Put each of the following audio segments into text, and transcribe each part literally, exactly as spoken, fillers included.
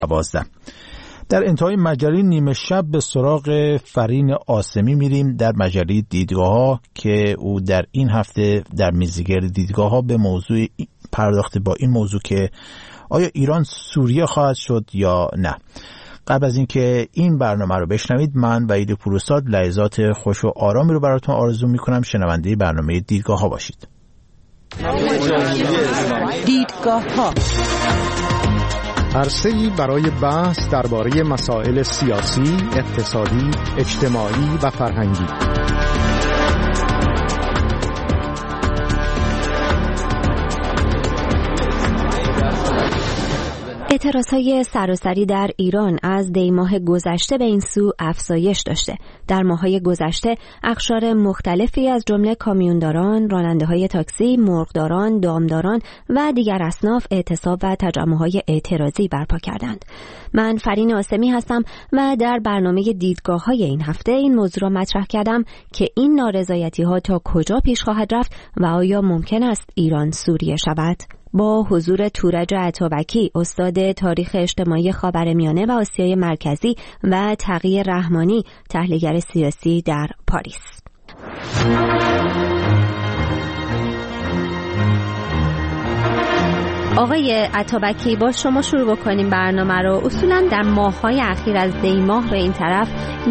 دوازده. در انتهای مجله نیمه شب به سراغ فرین عاصمی میریم در مجله دیدگاه‌ها که او در این هفته در میزگرد دیدگاه‌ها به موضوع پرداخته با این موضوع که آیا ایران سوریه خواهد شد یا نه. قبل از اینکه این برنامه رو بشنوید، من وحید پوروزاد لحظات خوش و آرامی رو براتون آرزو میکنم. شنونده برنامه دیدگاه‌ها باشید. دیدگاه‌ها عرصه‌ای برای بحث درباره مسائل سیاسی، اقتصادی، اجتماعی و فرهنگی. اعتراضهای سراسری در ایران از دی ماه گذشته به این سو افزایش داشته. در ماه‌های گذشته اقشار مختلفی از جمله کامیونداران، راننده‌های تاکسی، مرغداران، دامداران و دیگر اصناف اعتصاب و تجمع‌های اعتراضی برپا کردند. من فرین عاصمی هستم و در برنامه دیدگاه‌های این هفته این موضوع را مطرح کردم که این نارضایتی‌ها تا کجا پیش خواهد رفت و آیا ممکن است ایران سوریه شود؟ با حضور تورج عطابکی، استاد تاریخ اجتماعی خاورمیانه و آسیای مرکزی، و تقی رحمانی، تحلیلگر سیاسی در پاریس. آقای عطابکی، با شما شروع بکنیم برنامه رو. اصولا در ماه‌های اخیر از دی ماه به این طرف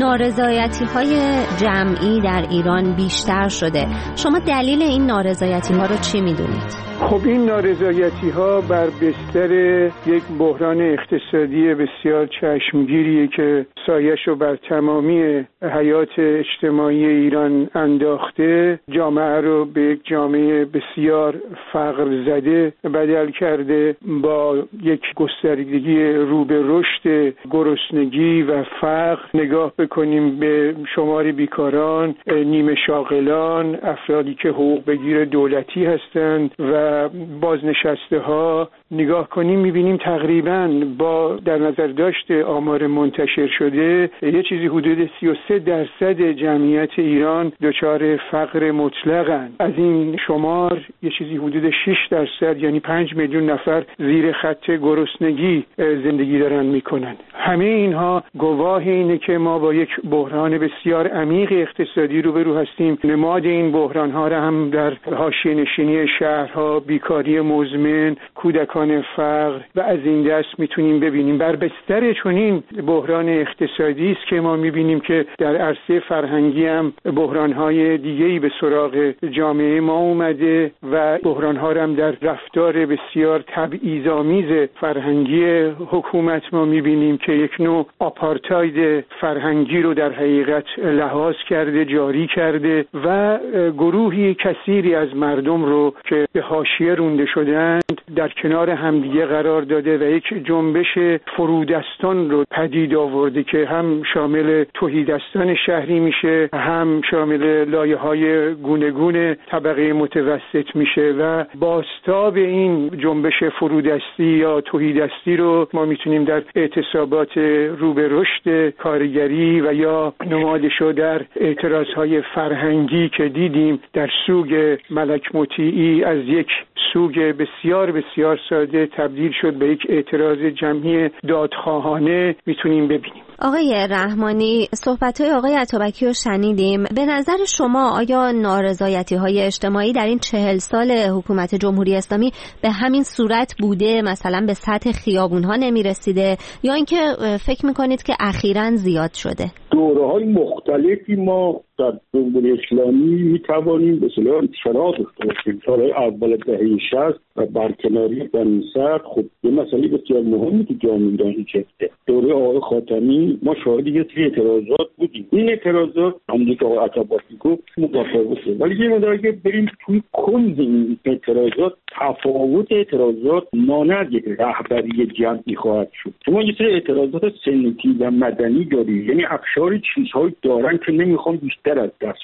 نارضایتی‌های جمعی در ایران بیشتر شده. شما دلیل این نارضایتی‌ها رو چی می‌دونید؟ خب این نارضایتی‌ها بر بستر یک بحران اقتصادی بسیار چشمگیریه که سایش رو بر تمامی حیات اجتماعی ایران انداخته، جامعه رو به یک جامعه بسیار فقر زده بدل کرده، با یک گستردگی رو به رشد گرسنگی و فقر. نگاه بکنیم به شمار بیکاران، نیمه شاغلان، افرادی که حقوق بگیر دولتی هستند و بازنشسته ها، نگاه کنیم میبینیم تقریباً با در نظر داشت آمار منتشر شده یه چیزی حدود سی و سه درصد جمعیت ایران دچار فقر مطلقن. از این شمار یه چیزی حدود شش درصد یعنی پنج میلیون نفر زیر خط گرسنگی زندگی دارن میکنن. همه اینها گواه اینه که ما با یک بحران بسیار عمیق اقتصادی روبرو هستیم. نماد این بحران ها را هم در حاشیه نشینی شهرها، بیکاری مزمن، کودکان فقر و از این دست میتونیم ببینیم. بر بستر چنین بحران اقتصادی است که ما میبینیم که در عرصه فرهنگی هم بحران‌های دیگه‌ای به سراغ جامعه ما اومده و بحران‌ها هم در رفتار بسیار تبعیض‌آمیز فرهنگی حکومت ما میبینیم که یک نوع آپارتاید فرهنگی رو در حقیقت لحاظ کرده، جاری کرده و گروهی کثیری از مردم رو که به حاشیه رونده شدند در کنار همدیگه قرار داده و یک جنبش فرودستان رو پدید آورده که هم شامل تهیدستان شهری میشه، هم شامل لایه‌های گوناگون طبقه متوسط میشه و بازتاب این جنبش فرودستی یا تهیدستی رو ما میتونیم در اعتصابات رو به رشد کارگری و یا نمادشو در اعتراضهای فرهنگی که دیدیم در سوگ ملک مطیعی از یک سوگ بسیار بسیار ساده تبدیل شد به یک اعتراض جمعی دادخواهانه میتونیم ببینیم. آقای رحمانی، صحبت‌های آقای عطابکی رو شنیدیم. به نظر شما آیا نارضایتی‌های اجتماعی در این چهل سال حکومت جمهوری اسلامی به همین صورت بوده، مثلا به سطح خیابون‌ها نمی‌رسیده، یا اینکه فکر می‌کنید که اخیراً زیاد شده؟ دوره‌های مختلفی ما در جمهوری اسلامی می‌توانیم به اصطلاح انتشارات داشتیم. سال‌های اول دهه شصت و برکناری بنی‌صدر خب یه مسئله بسیار مهمی تو جامعه ایرانی شده. دوره آقای خاتمی ما شاهد یه سری اعتراضات بودیم. این اعتراضات همونجوری که آقای عطابکی گفت متفاوته، ولی یه مقدار اگه بریم توی کنز این اعتراضات، تفاوت اعتراضات مانند یک رهبری جمعی خواهد شد. شما یه سری اعتراضات سنتی و مدنی دارید، یعنی افشار چیزهایی دارن که نمیخوان بیشتر از دست بدن.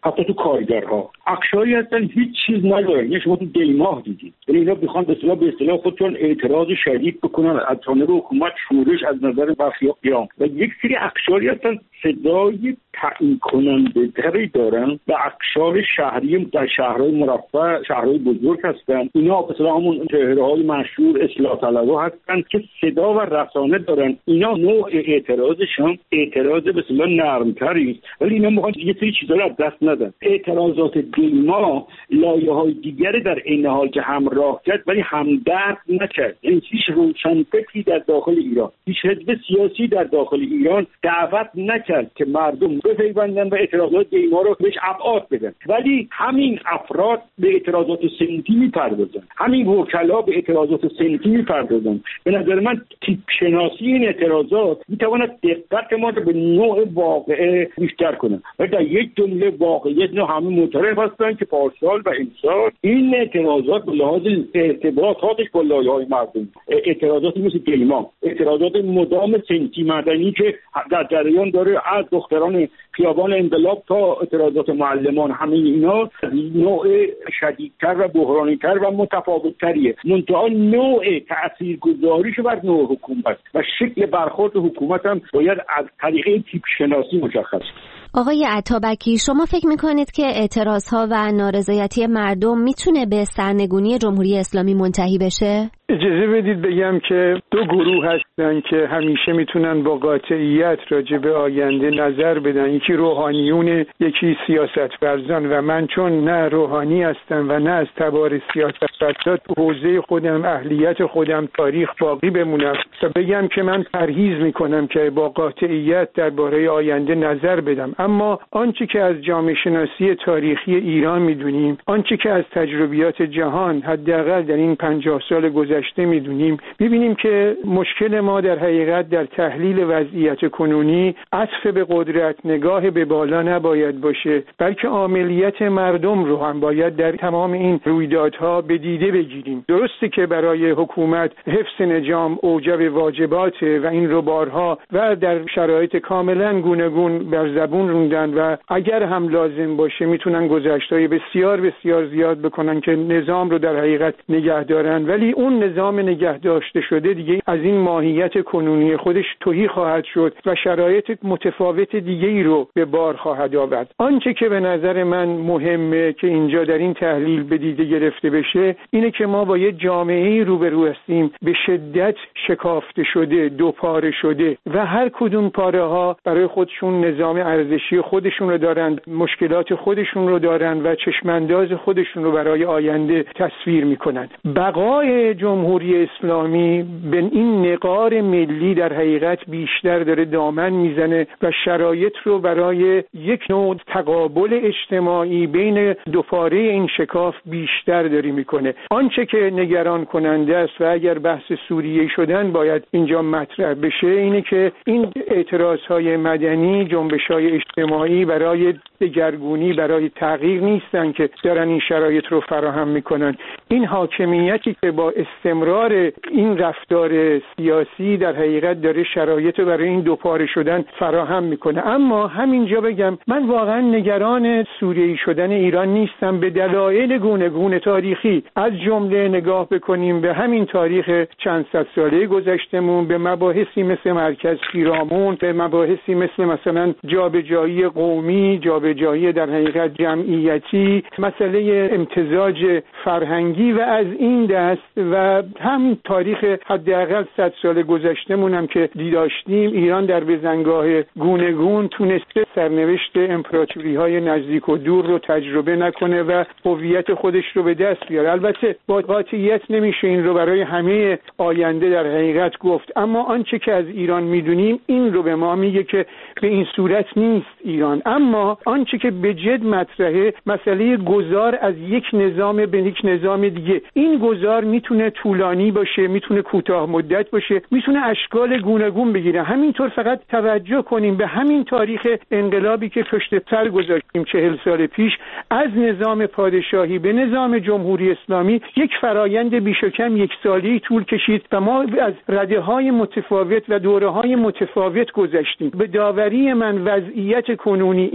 حتی تو کارگرها اقشاری هستن هیچ چیز ندارن. یعنی شما تو دیماه دیدید، یعنی اینا میخوان به اصطلاح به اصطلاح خودشون اعتراض شدید بکنن از جانب حکومت، شورش از نظر برخی قیام، و یک سری اقشاری هستن صدای تعیین کننده تری دارن و اقشار شهری در شهرهای مرفه، شهرهای بزرگ هستن. اینا به اصطلاح همون چهره‌های مشهور اصلاح طلبها هستن که صدا و رسانه دارن. اینا نوع اعتراضشون اعتراض به اصطلاح نرمتری، ولی اینا میخوان یه سری چیزا رو از دست ندن. اعتراضات دیما لایه‌های دیگری در این حال که همراه کرد ولی همدرد نکرد. این هیچ روشنفکری در داخل ایران، هیچ حزب سیاسی در داخل ایران دعوت نکرد که مردم بپیوندن و اعتراضات دیما رو بهش ابعاد بدن، ولی همین افراد به اعتراضات صنفی میپردازن، همین وکلا به اعتراضات صنفی میپردازن. به نظر من تیپ شناسی این اعتراضات میتواند دقت ما رو به نوع واقعه بیشتر کنه و در یک جمله واقعیت نه همه معترف هستن که پارسال و امسال این اعتراضات به لحاظ ارتباطاتش با لایه‌های مردم، اعتراضاتی مثل دیما، اعتراضات مدام صنفی مدنی که در جریان داره از دختران خیابان انقلاب تا اعتراضات معلمان، همه اینا نوع شدیدتر و بحرانی‌تر و متفاوت‌تریه. منتها نوع تاثیرگذاریش بر نوع حکومت و شکل برخورد حکومت هم باید از طریق تیپ شناسی مشخص. آقای عطابکی، شما فکر میکنید که اعتراضها و نارضایتی مردم میتونه به سرنگونی جمهوری اسلامی منتهی بشه؟ اجازه بدید بگم که دو گروه هستن که همیشه میتونن با قاطعیت راجع به آینده نظر بدن، یکی روحانیون، یکی سیاست‌ورزان، و من چون نه روحانی هستم و نه از تبار سیاست‌ورزان تو حوزه خودم، اهلیت خودم، تاریخ باقی بمونم تا بگم که من پرهیز میکنم که با قاطعیت درباره آینده نظر بدم. اما آنچه که از جامعه شناسی تاریخی ایران میدونیم، آنچه که از تجربیات جهان حداقل در این پنجاه سال گذشته میدونیم، میبینیم که مشکل ما در حقیقت در تحلیل وضعیت کنونی عطف به قدرت، نگاه به بالا نباید باشه، بلکه عاملیت مردم رو هم باید در تمام این رویدادها به دیده بگیریم. درسته که برای حکومت حفظ نظام اوجب واجباته و این رو بارها و در شرایط کاملا گوناگون بر زبون روندن و اگر هم لازم باشه میتونن گذشت‌های بسیار بسیار زیاد بکنن که نظام رو در حقیقت نگه دارن، ولی اون نظام نگه داشته شده دیگه از این ماهیت کنونی خودش تهی خواهد شد و شرایط متفاوت دیگه ای رو به بار خواهد آورد. آنچه که به نظر من مهمه که اینجا در این تحلیل به دیده گرفته بشه اینه که ما با یه جامعه‌ای روبرو هستیم به شدت شکافته شده، دو پاره شده و هر کدوم پاره ها برای خودشون نظام ارزشی خودشون رو دارن، مشکلات خودشون رو دارن و چشمانداز خودشون رو برای آینده تصویر میکنن. بقای جمهوری اسلامی به این نقار ملی در حقیقت بیشتر داره دامن میزنه و شرایط رو برای یک نوع تقابل اجتماعی بین دو پاره این شکاف بیشتر داری میکنه. آنچه که نگران کننده است و اگر بحث سوریه شدن باید اینجا مطرح بشه اینه که این اعتراضهای مدنی، جنبش‌های اجتماعی برای دگرگونی، برای تغییر نیستن که دارن این شرایط رو فراهم میکنن. این حاکمیتی که با استمرار این رفتار سیاسی در حقیقت داره شرایط رو برای این دوپاره شدن فراهم میکنه. اما همینجا بگم من واقعا نگران سوریه‌ای شدن ایران نیستم به دلایل گوناگون تاریخی، از جمله نگاه بکنیم به همین تاریخ چند صد ساله گذشتمون، به مباحثی مثل مرکز پیرامون، به مباحثی مثل مثلا جابجایی قومی، جابجایی در حقیقت جمعیتی، مسئله امتزاج فرهنگی و از این دست، و هم تاریخ حداقل صد سال گذشتمون هم که دیداشتیم ایران در بزنگاه گوناگون تونسته سرنوشت امپراتوری‌های نزدیک و دور رو تجربه نکنه و هویت خودش رو به دست بیاره. البته با قاطعیت نمیشه این رو برای همه آینده در حقیقت گفت، اما آنچه که از ایران میدونیم این رو به ما میگه که به این صورت نیست ایران. اما آنچه که به جد مطرحه مسئله گذار از یک نظام به یک نظام دیگه. این گذار میتونه طولانی باشه، میتونه کوتاه مدت باشه، میتونه اشکال گوناگون بگیره. همینطور فقط توجه کنیم به همین تاریخ انقلابی که پشت سر گذاشتیم چهل سال پیش، از نظام پادشاهی به نظام جمهوری اسلامی یک فرایند بیش و کم یک سالی طول کشید و ما از رده‌های متفاوت و دوره‌های متفاوت گذشتیم. به داوری من وضعیت کنونی این به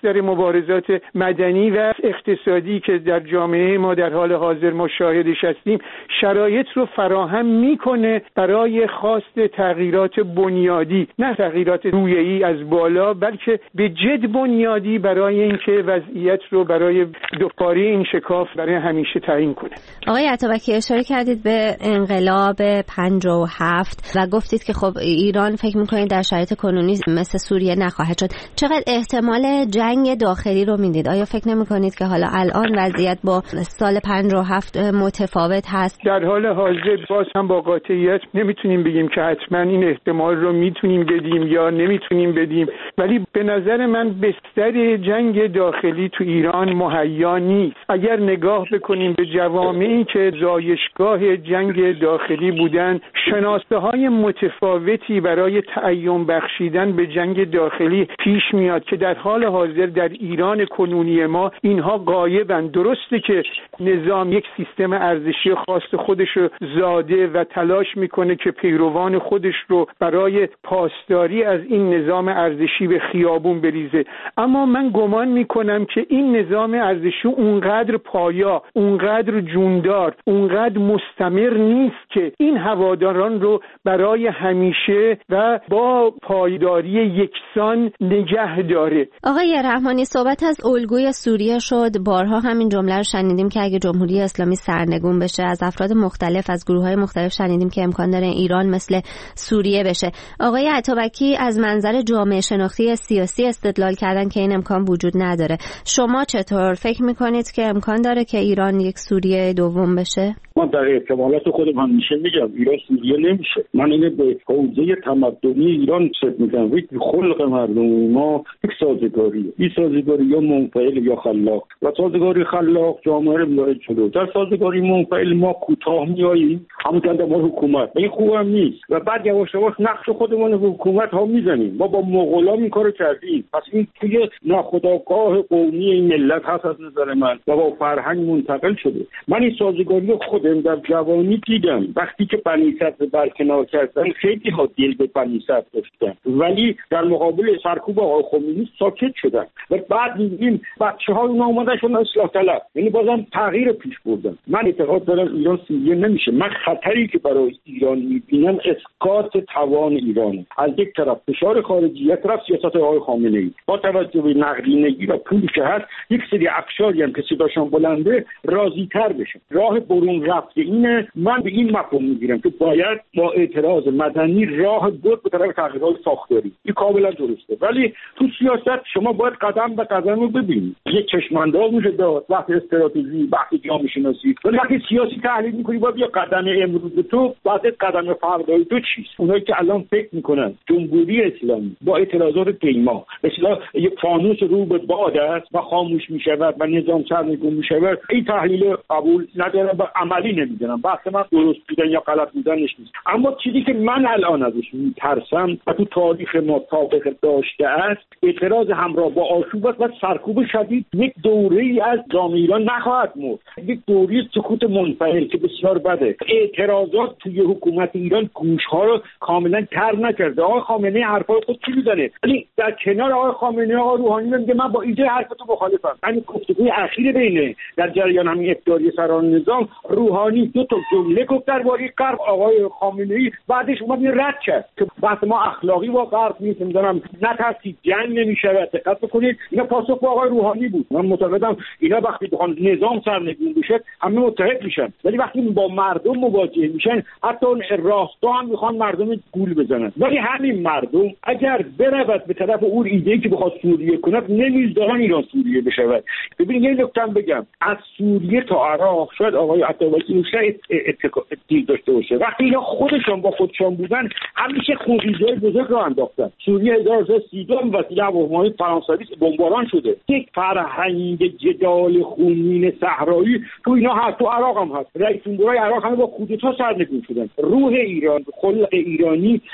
بستر مبارزات مدنی و اقتصادی که در جامعه ما در حال حاضر ما شاهدش هستیم شرایط رو فراهم میکنه برای خواست تغییرات بنیادی، نه تغییرات رویه‌ای از بالا، بلکه به جد بنیادی برای اینکه وضعیت رو برای دوباره این شکاف برای همیشه تعیین کنه. آقای عطابکی اشاره کردید به انقلاب پنجاه و هفت و گفتید که خب ایران فکر میکنید در شرایط کنونی مثل سوریه نخواهد شد. چقدر احتمال جنگ داخلی رو میدید؟ آیا فکر نمیکنید که حالا الان وضعیت با سال پنجاه و هفت متفاوت هست؟ در حال حاضر باز هم با قاطعیت نمیتونیم بگیم که حتما این احتمال رو میتونیم بدیم یا نمیتونیم بدیم، ولی به نظر من بستر جنگ داخلی تو ایران مهیا نیست. اگر نگاه بکنیم به جوامعی که زایشگاه جنگ داخلی بودن، شناسه های متفاوتی برای تعیین بخشیدن به جنگ داخلی پیش میاد که در حال حاضر در ایران کنونی ما اینها غایبند. درسته که نظام یک سیستم ارزشی خاص خودش رو زاده و تلاش میکنه که پیروان خودش رو برای پاسداری از این نظام ارزشی به خیابون بریزه، اما من گمان میکنم که این نظام ارزشی اونقدر پایا، اونقدر جوندار، اونقدر مستمر نیست که این هواداران رو برای همیشه و با پایداری یکسان نگه داره. آقای رحمانی، صحبت از الگوی سوریه شد. بارها همین جمله رو شنیدیم که اگه جمهوری اسلامی سرنگون بشه، از افراد مختلف از گروه‌های مختلف شنیدیم که امکان داره ایران مثل سوریه بشه. آقای عطابکی از منظر جامعه شناختی سیاسی استدلال کردن که این امکان وجود نداره. شما چطور فکر میکنید که امکان داره که ایران یک سوریه دوم بشه؟ من در احتمالات خودم همیشه میگم ایران سوریه نمیشه. من اینه به حوزه تمدنی ایران فکر میکنم. یک خلق مردم ما یک سازگاریه. این سازگاری یا منفعل یا خلاق و سازگاری خلاق جامعه رو میاره جلو. در سازگاری منفعل ما کوتاه میاییم، همونطور در حکومت این خوبم نیست و بعد یواش یواش نقش خودمون رو حکومت ها میزنیم. ما با مغولان این کارو کردیم، پس این توی ناخودآگاه قومی این ملت هست از نظر من و با فرهنگ منتقل شده. من این سازگاری خودم در جوانی دیدم. وقتی که بنی صدر برکنار کردن خیلی ها دل به بنی صدر داشتن، ولی در مقابل سرکوب آقای خمینی ساکت شدن و بعد می‌بینیم بچه‌ها اونا اومدن شدن اصلاح طلب، یعنی بازم تغییر پیش بردن. من اعتقاد دارم ایران سوریه نمیشه. من خطری که برای ایران می‌بینم اسقاط توان ایران. از یک طرف فشار خارجی، یک طرف سیاست آقای خامنه‌ای. با توجه به نقدینگی و پولی که هست، یک سری افشاری هم که صداشون بلنده راضی‌تر بشن. راه برون رفت اینه. من به این مفهوم میگیرم که باید با اعتراض مدنی راه بود به طرف تغییرات ساختاری. این کاملا درسته، ولی تو سیاست شما باید قدم به قدم رو ببینید. یک چشمانداز میشه داد وقت استراتژی، وقت جامعه شناسی، ولی وقتی سیاسی تحلیل میکنی باید بیا قدم امروز تو بعد قدم فردای تو چیست. اونایی که الان فکر میکنن جمهوری اسلامی با اعتراضات پیما مثلا یک فانوس رو به باد است و خاموش میشود و نظام سرنگون میشود، این تحلیل قبول ندارم و عملی نمیدونم. بحث من درست بودن یا غلط بودنش نیست، اما چیزی که من الان ازش میترسم و تو تاریخ ما سابقه داشته است اعتراض همراه با آشوب و سرکوب شدید. یک دوره‌ای از جامعه ایران نخواهد مرد، یک دوره سکوت منفعل که بسیار بده. اعتراضات توی حکومت ایران گوش‌ها رو کاملا کر نکرده. آقای خامنه‌ای حرفای خود چی میزنه، ولی در کنار آقای خامنه‌ای آقای روحانی میگه من با ایده حرفتو مخالفم. همین گفتگوی اخیر بینه در جریان همین افطاری سران نظام، روحانی دو تا جمله گفت درباره غرب، آقای خامنه‌ای بعدش اومد رد کرد که بحث ما اخلاقی با غرب نیست، می‌دونم نترسید جنگ نمی‌شود. دقت بکنید اینا پاسخ با آقای روحانی بود. من معتقدم اینا وقتی بخوان نظام سرنگون بشه همه متحد میشن، ولی وقتی با مردم مواجه میشن حتی اون راستا هم میخوان مردم گول بزنن. ولی همین مردم اگر برود به طرف اون ایده‌ای که بخواد سوریه کنه نمی‌ذارن ایران سوریه بشه. ببین یه نکته بگم، از سوریه تا عراق شاید آقای عطابکی شاید اتفاقی داشته باشه. وقتی اینا خودشون با خودشون بودن همیشه خونریزی‌های بزرگ رو انداختن. سوریه هزار و سیصد و سی دو وسیله هواپیمای فرانسوی بمباران شده. یک فرهنگ جدال خونین صحرایی تو اینا هست، تو عراق هم هست. رئیس جمهورای عراق هم با کودتا سرنگون شدن. روح ایران، خلق ایرانی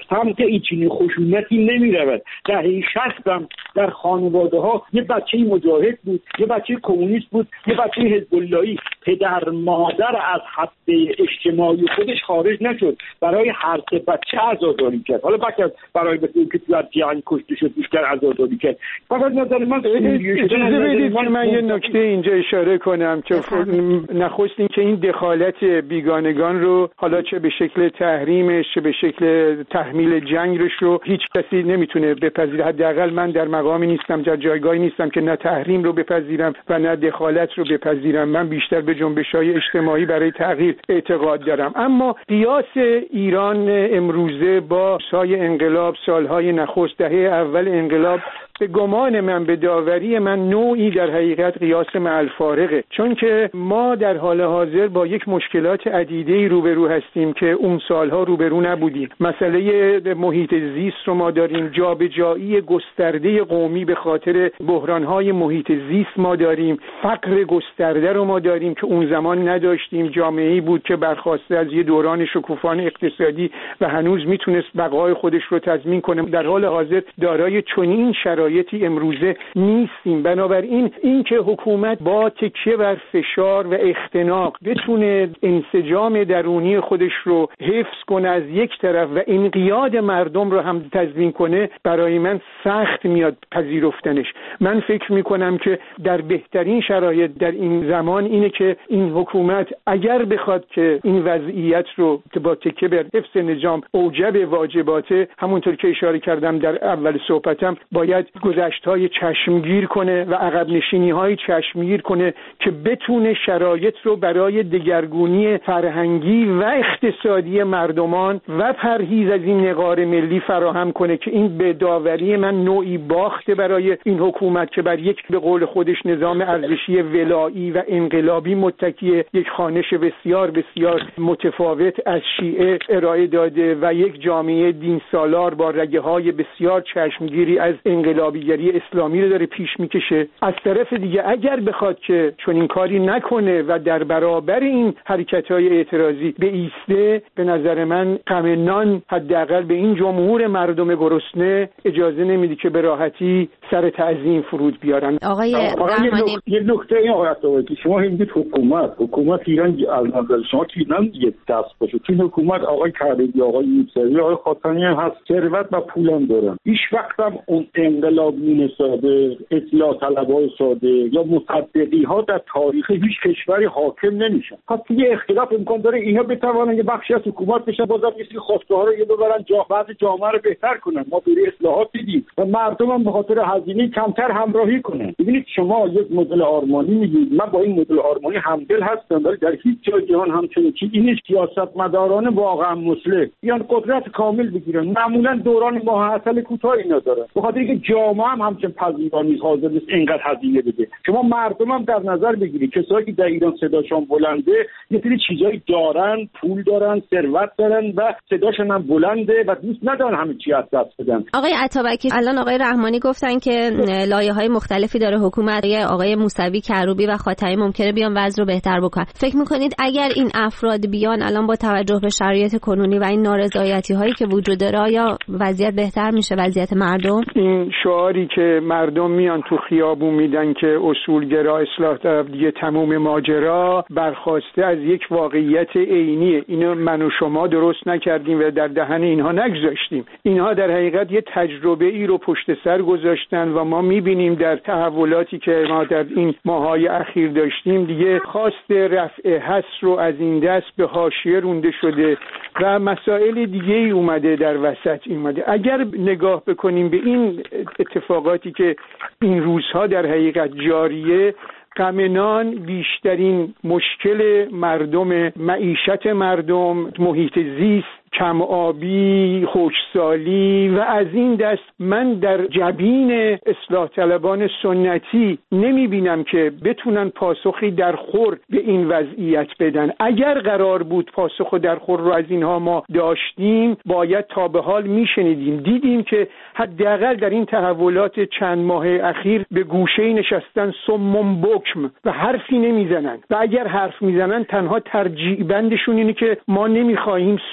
سمت ایچنین خشونتی نمیرود. دهه شصت هم در خانواده ها یه بچه مجاهد بود، یه بچه کمونیست بود، یه بچه حزب اللهی، پدر مادر از حد اجتماعی خودش خارج نشد، برای هر سه بچه عزاداری کرد. حالا بعد برای بچه‌ای که تو جنگ کشته شد بیشتر عزاداری کرد. فقط نظر من اجازه بدید که من یه نکته اینجا اشاره کنم که نخست این که این دخالت بیگانگان رو حالا چه به شکل تحریمش چه به شکل تحمیل جنگش رو هیچ کسی نمیتونه بپذیره. حداقل من در مقامی نیستم، در جایگاهی نیستم که نه تحریم رو بپذیرم و نه دخالت رو بپذیرم. من بیشتر به جنبش‌های اجتماعی برای تغییر اعتقاد دارم. اما قیاس ایران امروزه با سای انقلاب، سالهای نخست، دهه اول انقلاب، به گمان من، به داوری من، نوعی در حقیقت قیاس مع الفارقه، چون که ما در حال حاضر با یک مشکلات عدیده‌ای روبرو هستیم که اون سالها روبرو نبودیم. مسئله محیط زیست رو ما داریم، جابجایی گسترده قومی به خاطر بحران‌های محیط زیست ما داریم، فقر گسترده رو ما داریم که اون زمان نداشتیم. جامعه‌ای بود که برخواسته از یه دوران شکوفان اقتصادی و هنوز میتونست بقای خودش رو تضمین کنه. در حال حاضر دارای چنین شرایطی امروزه نیستیم. بنابراین این که حکومت با تکیه بر فشار و اختناق بتونه انسجام درونی خودش رو حفظ کنه از یک طرف و انقیاد مردم رو هم تضمین کنه، برای من سخت میاد پذیرفتنش. من فکر میکنم که در بهترین شرایط در این زمان اینه که این حکومت اگر بخواد که این وضعیت رو با تکیه بر حفظ نظام اوجب واجباته، همونطور که اشاره کردم در اول صحبتم، باید گذشت‌های چشمگیر کنه و عقب نشینی‌های چشمگیر کنه که بتونه شرایط رو برای دگرگونی فرهنگی و اقتصادی مردمان و پرهیز از این نقار ملی فراهم کنه که این به داوری من نوعی باخته برای این حکومت که بر یک به قول خودش نظام ارزشی ولایی و انقلابی متکی، یک خوانش بسیار بسیار متفاوت از شیعه ارائه داده و یک جامعه دین سالار با رگه‌های بسیار چشمگیری از انقلابیگری اسلامی رو داره پیش میکشه. از طرف دیگه اگر بخواد که چون این کاری نکنه و در برابر این حرکت‌های اعتراضی بایسته، به نظر من غم نان حداقل به این جمهور مردم گرسنه اجازه نمیده که به راحتی سر تعظیم فرود بیارن. آقای رحمانی، یه نکته این آقای عطاوایی، شما میگید حکومت حکومت ایران از نظر شما کی نمیگه دست باشه؟ چون حکومت آقای کریمی، آقای موسوی، آقای خاتمی هم هست، ثروت و پولم دارن. هیچ وقت هم اون انقلابیون ساده، اصلاح طلبای ساده یا مصدقی ها در تاریخ هیچ کشوری حاکم نمیشن. پس یه اختلاف امکان داره اینا بتوانن یه بخشی از حکومت بشن، بازم یه سری خواسته ها رو یه ببرن جا، بعض جامعه رو بهتر کنن. ما برای اصلاحات دیدیم و مردم هم به خاطر هزینه کمتر همراهی کنن. ببینید شما یک مدل آرمانی میگید، من با این مدل آرمانی همدل هستم، ولی در هیچ جای جهان همچنین چیزی نیست. سیاستمداران واقعا مصلح بیان قدرت کامل بگیرن، معمولا دوران ماه‌عسل کوتاه اینا داره، به خاطر اینکه جامعه هم همچنین پذیرا نیست، حاضر نیست اینقدر هزینه بده. شما مردم هم در نظر بگیرید، کسایی که در ایران صداشون بلنده یه سری چیزایی دارن، پول دارن، ثروت دارن و صداشون هم بلنده و دوست ندارن همه چی از دست بدن. آقای عطابکی، الان آقای رحمانی گفتن که لایه‌های مختلفی داره حکومت، آقای موسوی، کروبی و خاتمی ممکنه بیان وضع رو بهتر بکنن. فکر می‌کنید اگر این افراد بیان الان با توجه به شرایط کنونی و این نارضایتی‌هایی که وجود داره، آیا وضعیت بهتر میشه، وضعیت مردم؟ این شعاری که مردم میان تو خیابون میدن که اصولگرا، اصلاح طلب، دیگه تموم ماجرا، برخواسته از یک واقعیت عینیه. اینو من و شما درست نکردیم و در دهن اینها نگذاشتیم. اینها در حقیقت یه تجربه ای رو پشت سر گذاشتن و ما میبینیم در تحولاتی که ما در این ماهای اخیر داشتیم دیگه خواست رفع حصر رو از این دست به حاشیه رونده شده و مسائل دیگه ای اومده در وسط اومده. اگر نگاه بکنیم به این اتفاقاتی که این روزها در حقیقت جاریه، غم نان بیشترین مشکل مردم، معیشت مردم، محیط زیست، کم آبی، خشکسالی و از این دست، من در جبین اصلاح طلبان سنتی نمی بینم که بتونن پاسخی در خور به این وضعیت بدن. اگر قرار بود پاسخ در خور رو از اینها ما داشتیم، باید تا به حال می شنیدیم. دیدیم که حداقل در این تحولات چند ماه اخیر به گوشه نشستن صم بکم و حرفی نمی زنن و اگر حرف می زنن تنها ترجیع بندشون اینه که ما نمی خواهیم سوریه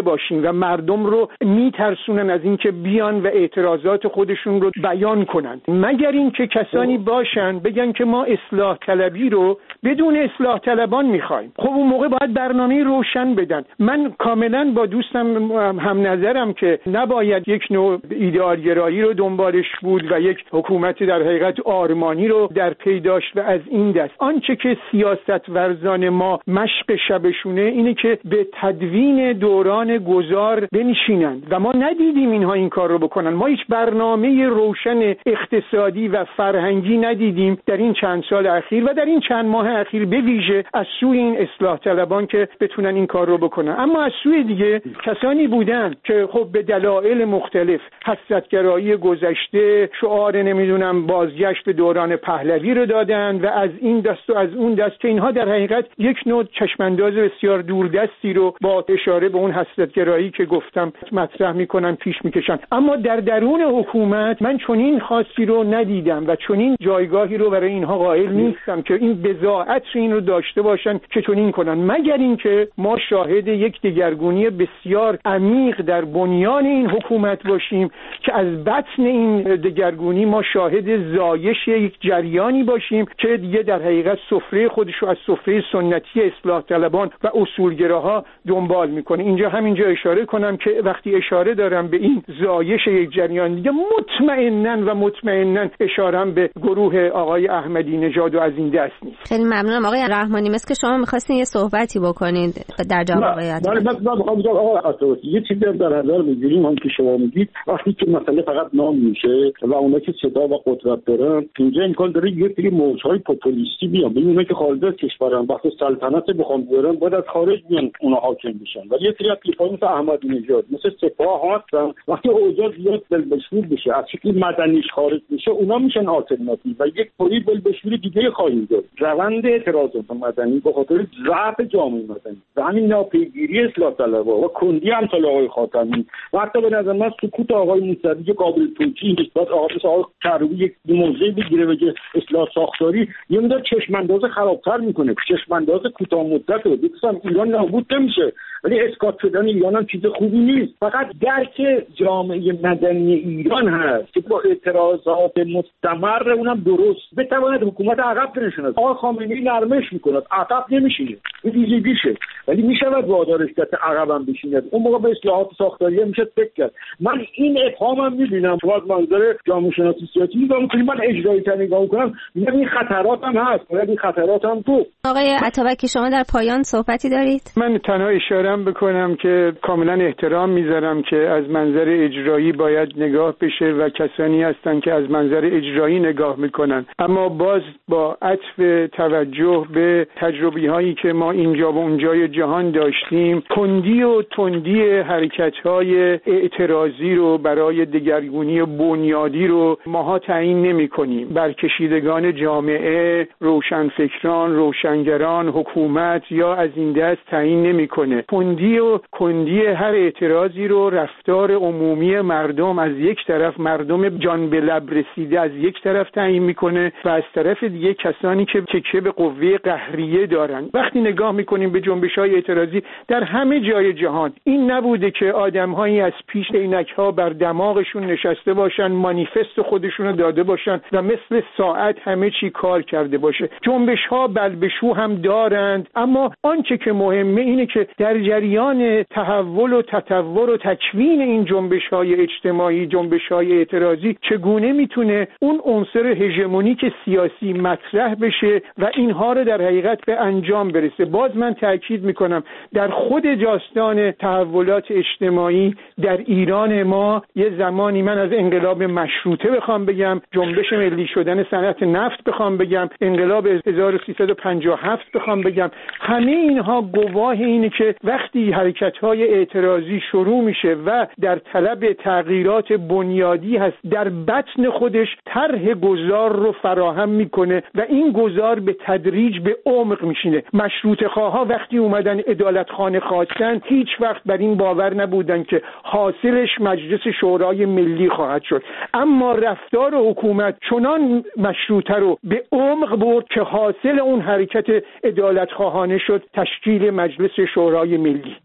باشیم و مردم رو میترسونن از اینکه بیان و اعتراضات خودشون رو بیان کنن، مگر اینکه کسانی باشن بگن که ما اصلاح طلبی رو بدون اصلاح طلبان میخوایم. خب اون موقع باید برنامه روشن بدن. من کاملا با دوستم هم نظرم که نباید یک نوع ایدئالگرایی رو دنبالش بود و یک حکومت در حقیقت آرمانی رو در پی داشت و از این دست. آنچه که سیاست ورزان ما مشق شبشونه اینه که به تدوین دوران گذار بنشینند و ما ندیدیم اینها این کار رو بکنن. ما هیچ برنامه روشن اقتصادی و فرهنگی ندیدیم در این چند سال اخیر و در این چند ماه اخیر، به ویژه از سوی این اصلاح طلبان که بتونن این کار رو بکنن. اما از سوی دیگه کسانی بودن که خب به دلایل مختلف، حسرتگرایی گذشته، شعار نمیدونم بازگشت به دوران پهلوی رو دادن و از این دست و از اون دست، که اینها در حقیقت یک نوع چشمانداز بسیار دوردستی رو با اشاره به اون حسرتگرایی که گفتم مطرح میکنن پیش میکشن. اما در درون حکومت من چنین خاصی رو ندیدم و چنین جایگاهی رو برای اینها قائل نیستم که این بضاعت این رو داشته باشن که چنین کنن، مگر اینکه ما شاهد یک دگرگونی بسیار عمیق در بنیان این حکومت باشیم که از بطن این دگرگونی ما شاهد زایش یک جریانی باشیم که دیگه در حقیقت سفره خودش رو از سفره سنتی اصلاح طلبان و اصولگراها دنبال میکنه. اینجا همینجا اشاره کنم که وقتی اشاره دارم به این زایش یک جریان دیگه، مطمئناً و مطمئناً اشارم به گروه آقای احمدی نژاد و از این دست نیست. خیلی ممنونم آقای رحمانی. مثل که شما می‌خواستین یه صحبتی بکنید در جواب آقای عطا. من من می‌خوام بگم آقای عطا یه چیزی در نظر بگیریم، هم که شما میگید وقتی که مسئله فقط نام میشه و اونا که صدا و قدرت دارن، اینجا امکان داره یه سری موج‌های پاپولیستی بیان. ببین اونا که خارج از کشورن وقتی سلطنت بخوان بیارن باید از خارج بیان اونا حاکم بشن. ولی یه سری از کلیپ‌ها مثل احمدی نژاد، مثل سپاه هستن، وقتی اوضاع زیاد بلبشور بشه، از شکل مدنیش خارج بشه، اونا میشن آلترناتیو و یک پلی بلبشور دیگه خواهیم داشت. روند اعتراضات مدنی به خاطر ضعف جامعه مدنی و همین ناپیگیری اصلاح طلبها و کندی امثال آقای خاتمی و حتی به نظر من سکوت آقای موسوی که قابل توجیه نیست، بعد آقای آقای کروبی یک موضعی بگیره بگه اصلاح ساختاری، یه مقدار چشمانداز خرابتر میکنه. چشمانداز کوتاه مدت رو دیدم ایران نابود نمیشه، ولی اسقاط شدن ایران هم چیز خوبی نیست. فقط درک جامعه مدنی ایران هست که با اعتراضات مستمر اونم درست بتواند حکومت عقب بنشاند. آقای خامنه‌ای نرمش میکند، عقب نمیشینه، این ویژگیشه، ولی میشود وادارش کرد عقب هم بشیند. اون موقع به اصلاحات ساختاری میشه فکر کرد. من این ابهامم میبینم تو از منظر جامعه شناسی سیاسی نگاه میکنم، من اجرایی تا نگاه میکنم میگم این خطرات هم هست، باید این خطرات هم تو. آقای عطابک شما در پایان صحبتی دارید؟ من تنها اشاره‌ام بکنم که کاملا احترام میذارم که از منظر اجرایی باید نگاه بشه و کسانی هستن که از منظر اجرایی نگاه میکنن، اما باز با عطف توجه به تجربی هایی که ما اینجا و اونجای جهان داشتیم، کندی و تندی حرکت های اعتراضی رو برای دگرگونی بنیادی رو ماها تعیین نمی کنیم. برکشیدگان جامعه، روشنفکران، روشنگران، حکومت یا از این دست تعیین نمی کنه. کندی و کندی هر اعتراضی رو رفتار عمومی مردم، از یک طرف مردم جان به لب رسیده از یک طرف تعیین میکنه و از طرف دیگه کسانی که تکیه به قوه قهریه دارن. وقتی نگاه میکنیم به جنبش‌های اعتراضی در همه جای جهان، این نبوده که آدم‌هایی از پیش عینک‌ها بر دماغشون نشسته باشن، مانیفست خودشون رو داده باشن و مثل ساعت همه چی کار کرده باشه. جنبش‌ها بلبشو هم دارند، اما آنچه که مهمه اینه که در جریان تحول و تطور و تکوین این جنبش‌های اجتماعی، جنبش‌های اعتراضی، چگونه میتونه اون عنصر هژمونیک سیاسی مطرح بشه و اینها رو در حقیقت به انجام برسه. باز من تاکید میکنم در خود داستان تحولات اجتماعی در ایران ما یه زمانی، من از انقلاب مشروطه بخوام بگم، جنبش ملی شدن صنعت نفت بخوام بگم، انقلاب هزار و سیصد و پنجاه و هفت بخوام بگم، همه اینها گواه اینه که وقتی حرکت‌های اعتراضی شروع میشه و در طلب تغییرات بنیادی هست، در بطن خودش طرح گذار رو فراهم میکنه و این گذار به تدریج به عمق میشینه. مشروطه خواها وقتی اومدن عدالتخانه خواستن، هیچ وقت بر این باور نبودن که حاصلش مجلس شورای ملی خواهد شد، اما رفتار حکومت چنان مشروطه رو به عمق برد که حاصل اون حرکت عدالتخواهانه شد تشکیل مجلس شورای ملی. یک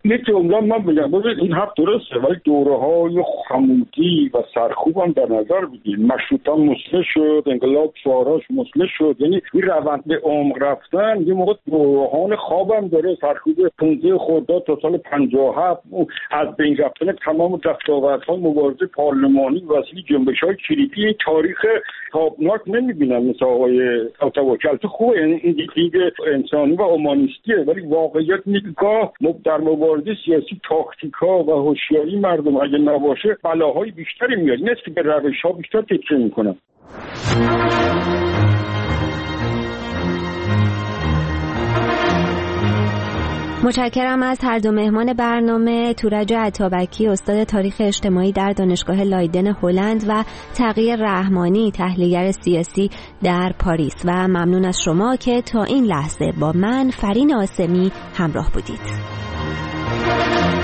اصولا من بگم ببین این حرف درسته، ولی دوره‌های خمودی و سرکوب هم در نظر بگیرید. مشروطه مسلح شد، انقلاب چهارش مسلح شد، یعنی این روند به عمق رفتن یه موقع دورهان خواب هم داره. سرکوب پانزده خرداد تا سال پنجاه و هفت از بین رفتن تمام دستاوردهای مبارزه پارلمانی و وسیله جنبش‌های کلیدی تاریخ تابناک نمی‌بینم مثل آقای توکل. تو خوبه این دید انسانی و اومانیستیه، ولی واقعیت نگاه در مبارزه سیاسی تاکتیکا و هوشیاری مردم اگه نباشه بلاهای بیشتری میاد. نیست که به روش‌ها بیشتر تکیه میکنن. متشکرم از هر دو مهمان برنامه، تورج عطابکی استاد تاریخ اجتماعی در دانشگاه لایدن هلند و تقی رحمانی تحلیلگر سیاسی در پاریس و ممنون از شما که تا این لحظه با من فرین آسمی همراه بودید.